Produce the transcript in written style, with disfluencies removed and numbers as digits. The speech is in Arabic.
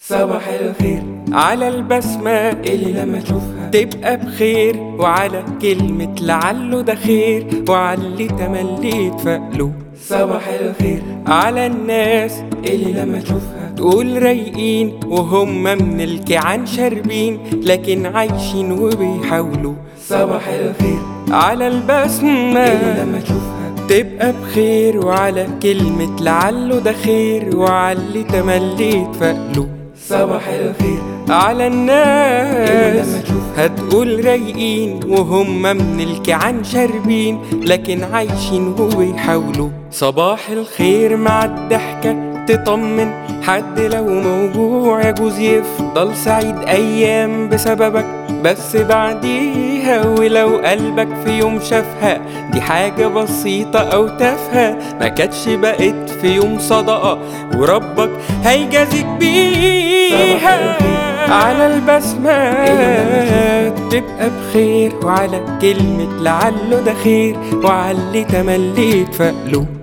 صباح الخير على البسمة اللي لما تشوفها تبقى بخير، وعلى كلمة لعله ده خير، وعلى اللي تملي تفقله. صباح الخير على الناس اللي لما تشوفها تقول رايقين، وهم من الكيعان شاربين لكن عايشين وبيحاولوا. صباح الخير على البسمة اللي لما تشوفها تبقى بخير، وعلى كلمة لعله ده خير، وعلى اللي تملي تفقله. صباح الخير على الناس هتقول رايقين، وهم من الكيعان شاربين لكن عايشين وبيحاولوا. صباح الخير مع الضحكة تطمن حد لو موجوع، يجوز يفضل سعيد أيام بسببك بس بعديها. ولو قلبك في يوم شافها دي حاجة بسيطة أو تافهة، ما كانتش بقت في يوم صدقة وربك هيجازيك بيها. على البسمة تبقى بخير، وعلى كلمة لعله ده خير، وعلى اللي تملي تفقله.